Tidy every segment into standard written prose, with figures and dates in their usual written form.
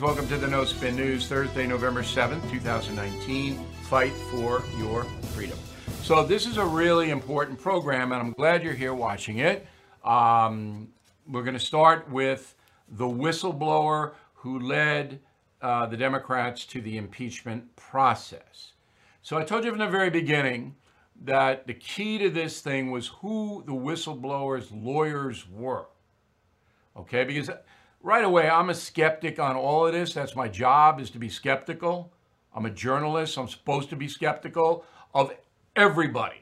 Welcome to the No Spin News, Thursday, November 7th, 2019. Fight for your freedom. So this is a really important program, and I'm glad you're here watching it. We're going to start with the whistleblower who led the Democrats to the impeachment process. So I told you from the very beginning that the key to this thing was who the whistleblower's lawyers were. Okay, because right away, I'm a skeptic on all of this. That's my job, is to be skeptical. I'm a journalist. I'm supposed to be skeptical of everybody.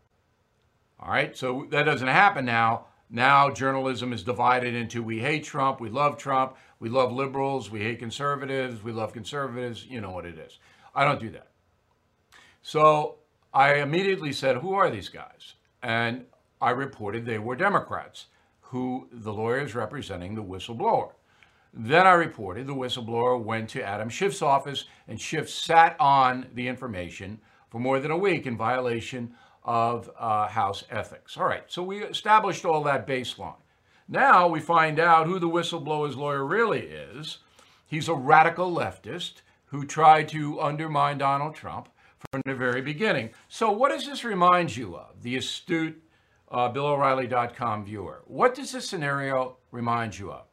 All right, so that doesn't happen now. Now journalism is divided into we hate Trump, we love Trump, we love liberals, we hate conservatives, we love conservatives. You know what it is. I don't do that. So I immediately said, who are these guys? And I reported they were Democrats, who the lawyers representing the whistleblower. Then I reported the whistleblower went to Adam Schiff's office, and Schiff sat on the information for more than a week in violation of House ethics. All right, so we established all that baseline. Now we find out who the whistleblower's lawyer really is. He's a radical leftist who tried to undermine Donald Trump from the very beginning. So what does this remind you of, the astute BillO'Reilly.com viewer? What does this scenario remind you of?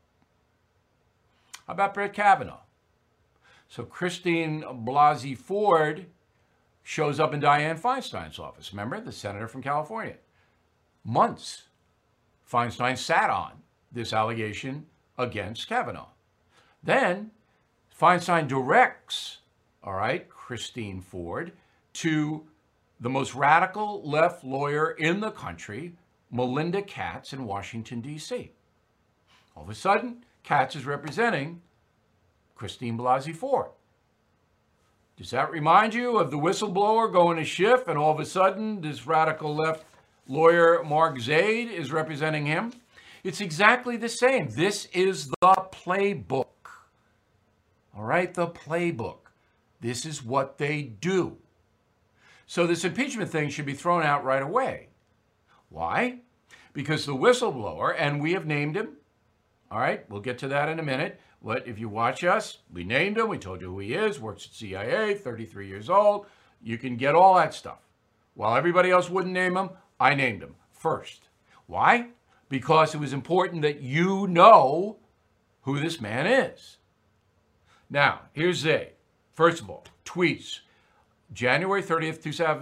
How about Brett Kavanaugh? So Christine Blasey Ford shows up in Dianne Feinstein's office. Remember, the senator from California. Months Feinstein sat on this allegation against Kavanaugh. Then Feinstein directs, Christine Ford, to the most radical left lawyer in the country, Melinda Katz, in Washington, D.C. All of a sudden, Katz is representing Christine Blasey Ford. Does that remind you of the whistleblower going to Schiff, and all of a sudden, this radical left lawyer, Mark Zaid, is representing him? It's exactly the same. This is the playbook. All right, the playbook. This is what they do. So this impeachment thing should be thrown out right away. Why? Because the whistleblower, and we have named him, all right, we'll get to that in a minute. If you watch us, we named him, we told you who he is, works at CIA, 33 years old. You can get all that stuff. While everybody else wouldn't name him, I named him first. Why? Because it was important that you know who this man is. Now, here's Zaid. First of all, tweets, January 30th,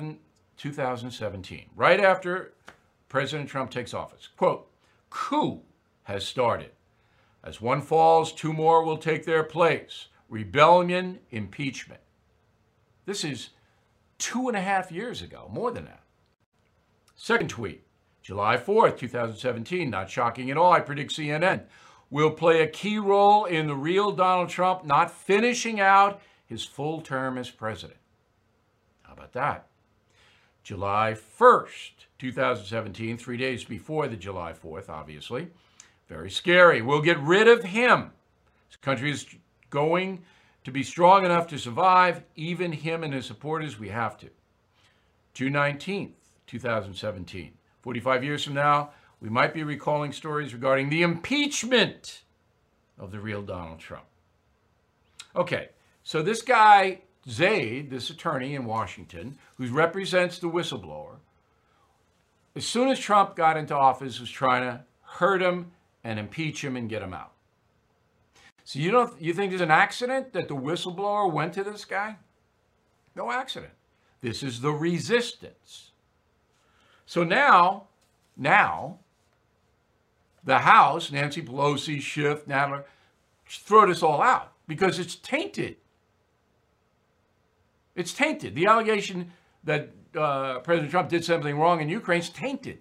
2017, right after President Trump takes office. Quote, coup has started. As one falls, two more will take their place. Rebellion, impeachment. This is 2.5 years ago, more than that. Second tweet, July 4th, 2017, not shocking at all, I predict CNN will play a key role in the real Donald Trump not finishing out his full term as president. How about that? July 1st, 2017, 3 days before the July 4th, obviously. Very scary. We'll get rid of him. This country is going to be strong enough to survive. Even him and his supporters, we have to. June 19th, 2017. 45 years from now, we might be recalling stories regarding the impeachment of the real Donald Trump. Okay, so this guy, Zaid, this attorney in Washington, who represents the whistleblower, as soon as Trump got into office, was trying to hurt him and impeach him and get him out. So you think there's an accident that the whistleblower went to this guy? No accident. This is the resistance. So now the House, Nancy Pelosi, Schiff, Nadler, throw this all out because it's tainted. It's tainted. The allegation that President Trump did something wrong in Ukraine is tainted.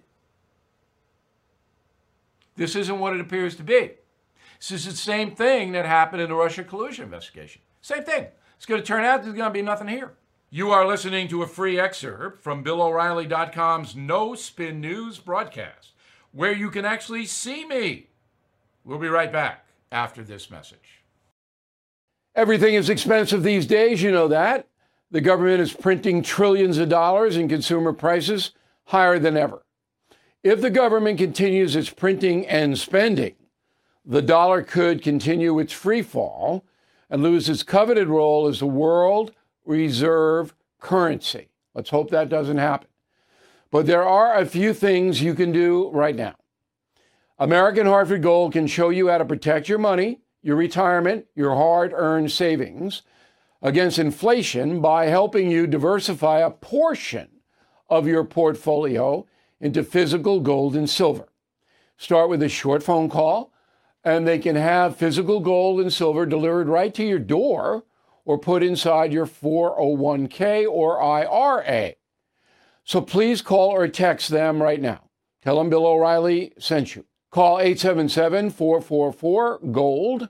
This isn't what it appears to be. This is the same thing that happened in the Russia collusion investigation. Same thing. It's going to turn out there's going to be nothing here. You are listening to a free excerpt from BillO'Reilly.com's No Spin News broadcast, where you can actually see me. We'll be right back after this message. Everything is expensive these days, you know that. The government is printing trillions of dollars and consumer prices higher than ever. If the government continues its printing and spending, the dollar could continue its free fall and lose its coveted role as the world reserve currency. Let's hope that doesn't happen. But there are a few things you can do right now. American Hartford Gold can show you how to protect your money, your retirement, your hard-earned savings against inflation by helping you diversify a portion of your portfolio into physical gold and silver. Start with a short phone call, and they can have physical gold and silver delivered right to your door or put inside your 401k or IRA. So please call or text them right now. Tell them Bill O'Reilly sent you. Call 877-444-GOLD,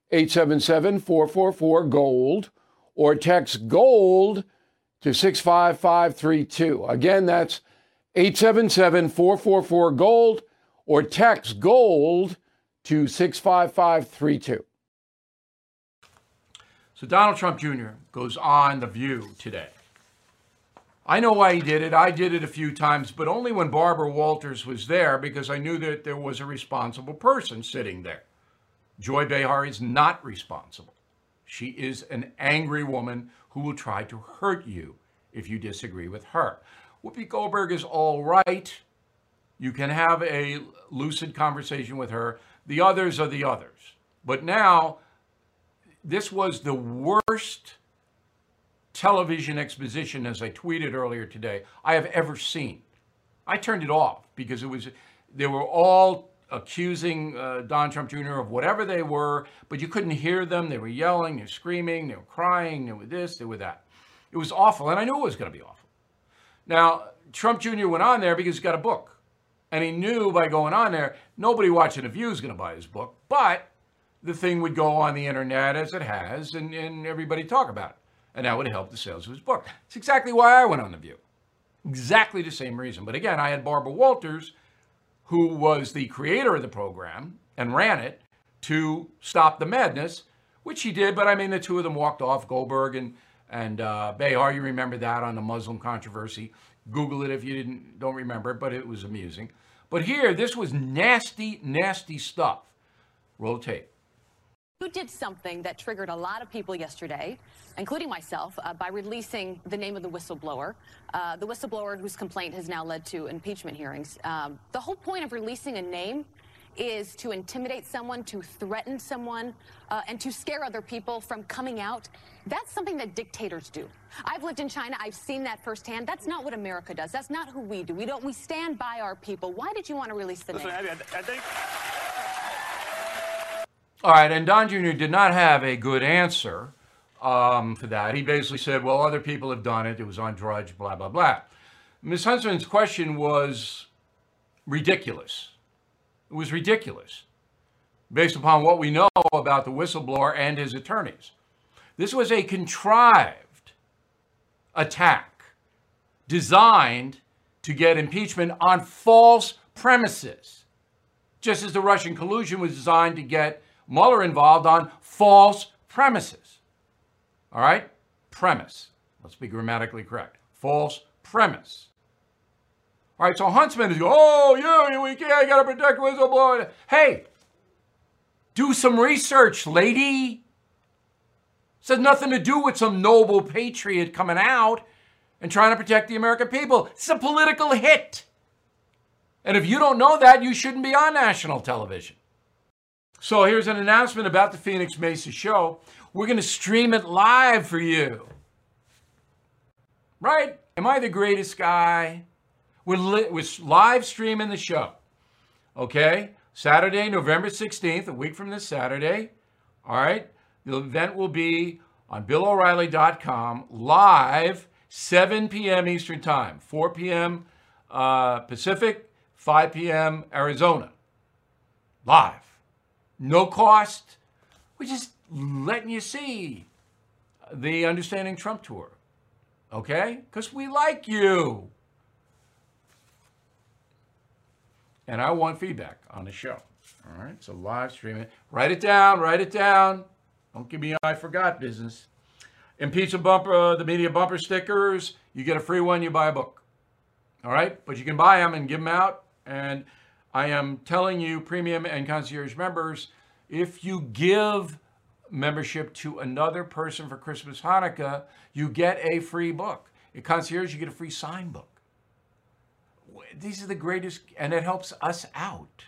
877-444-GOLD, or text GOLD to 65532. Again, that's 877-444-GOLD, or text GOLD to 65532. So Donald Trump Jr. goes on The View today. I know why he did it. I did it a few times, but only when Barbara Walters was there, because I knew that there was a responsible person sitting there. Joy Behar is not responsible. She is an angry woman who will try to hurt you if you disagree with her. Whoopi Goldberg is all right. You can have a lucid conversation with her. The others are the others. But now, this was the worst television exposition, as I tweeted earlier today, I have ever seen. I turned it off because they were all accusing Don Trump Jr. of whatever they were, but you couldn't hear them. They were yelling, they were screaming, they were crying, they were this, they were that. It was awful, and I knew it was going to be awful. Now, Trump Jr. went on there because he's got a book, and he knew by going on there, nobody watching The View is going to buy his book, but the thing would go on the internet as it has, and everybody talk about it. And that would help the sales of his book. It's exactly why I went on The View. Exactly the same reason. But again, I had Barbara Walters, who was the creator of the program and ran it, to stop the madness, which she did. But I mean, the two of them walked off, Goldberg and Behar. You remember that on the Muslim controversy. Google it if you don't remember it, but it was amusing. But here, this was nasty, nasty stuff. Roll tape. You did something that triggered a lot of people yesterday, including myself, by releasing the name of the whistleblower whose complaint has now led to impeachment hearings. The whole point of releasing a name is to intimidate someone, to threaten someone, and to scare other people from coming out. That's something that dictators do. I've lived in China. I've seen that firsthand. That's not what America does. That's not who we do. We stand by our people. Why did you want to release the name? I think... All right, and Don Jr. did not have a good answer for that. He basically said, well, other people have done it. It was on Drudge, blah, blah, blah. Ms. Huntsman's question was ridiculous. It was ridiculous, based upon what we know about the whistleblower and his attorneys. This was a contrived attack designed to get impeachment on false premises, just as the Russian collusion was designed to get Mueller involved on false premises. All right? Premise. Let's be grammatically correct. False premise. All right, so Huntsman is going, oh, yeah, we can't, got to protect whistleblower. Hey, do some research, lady. This has nothing to do with some noble patriot coming out and trying to protect the American people. It's a political hit. And if you don't know that, you shouldn't be on national television. So here's an announcement about the Phoenix Mesa show. We're going to stream it live for you. Right? Am I the greatest guy? We're live streaming the show. Okay? Saturday, November 16th, a week from this Saturday. All right? The event will be on BillO'Reilly.com, live, 7 p.m. Eastern Time, 4 p.m. Pacific, 5 p.m. Arizona. Live. No cost. We're just letting you see the Understanding Trump tour. Okay? Because we like you. And I want feedback on the show. All right? So live stream it. Write it down. Write it down. Don't give me I forgot business. Impeachment bumper, the media bumper stickers. You get a free one, you buy a book. All right? But you can buy them and give them out. And I am telling you, premium and concierge members, if you give membership to another person for Christmas, Hanukkah, you get a free book. At Concierge, you get a free signed book. These are the greatest, and it helps us out.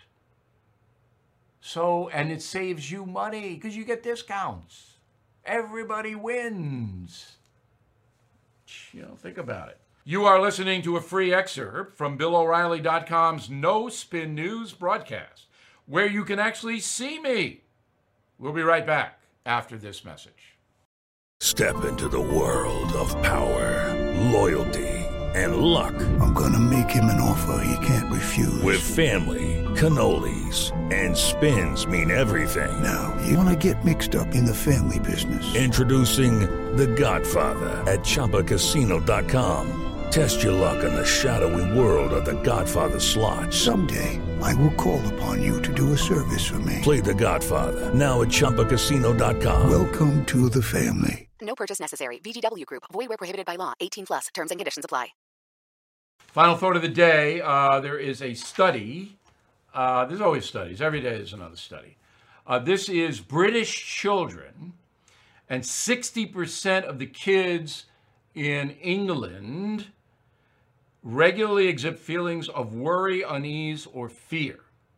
So, and it saves you money because you get discounts. Everybody wins. You know, think about it. You are listening to a free excerpt from BillO'Reilly.com's No Spin News broadcast, where you can actually see me. We'll be right back after this message. Step into the world of power, loyalty, and luck. I'm gonna make him an offer he can't refuse. With family, cannolis, and spins mean everything. Now, you wanna get mixed up in the family business. Introducing The Godfather at ChumbaCasino.com. Test your luck in the shadowy world of The Godfather slot. Someday, I will call upon you to do a service for me. Play The Godfather now at ChumbaCasino.com. Welcome to the family. No purchase necessary. VGW Group. Void where prohibited by law. 18+. Terms and conditions apply. Final thought of the day. There is a study. There's always studies. Every day there's another study. This is British children, and 60% of the kids in England regularly exhibit feelings of worry, unease, or fear.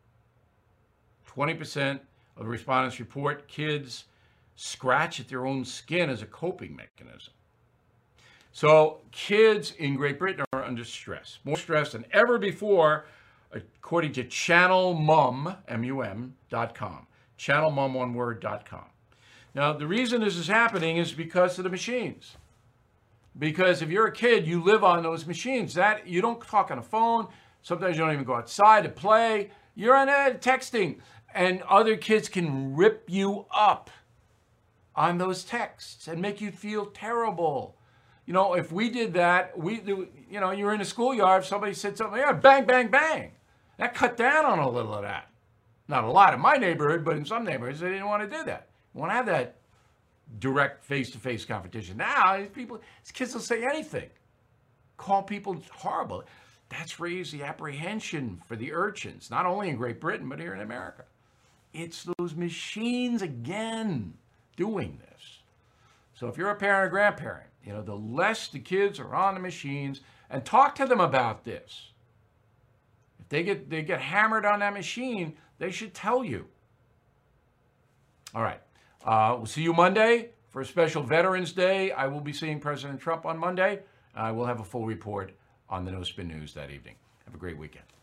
20% of the respondents report kids scratch at their own skin as a coping mechanism. So kids in Great Britain are under stress, more stress than ever before, according to ChannelMum, MUM.com, ChannelMum1word.com. Now, the reason this is happening is because of the machines. Because if you're a kid, you live on those machines. That you don't talk on the phone. Sometimes you don't even go outside to play. You're on texting, and other kids can rip you up on those texts and make you feel terrible. You know, if we did that, you're in the schoolyard, somebody said something, yeah, bang, bang, bang. That cut down on a little of that. Not a lot in my neighborhood, but in some neighborhoods, they didn't want to do that. You want to have that direct face-to-face competition. Now, these kids will say anything. Call people horrible. That's raised the apprehension for the urchins, not only in Great Britain, but here in America. It's those machines again doing this. So if you're a parent or grandparent, the less the kids are on the machines, and talk to them about this. If they get hammered on that machine, they should tell you. All right. We'll see you Monday for a special Veterans Day. I will be seeing President Trump on Monday. I will have a full report on the No Spin News that evening. Have a great weekend.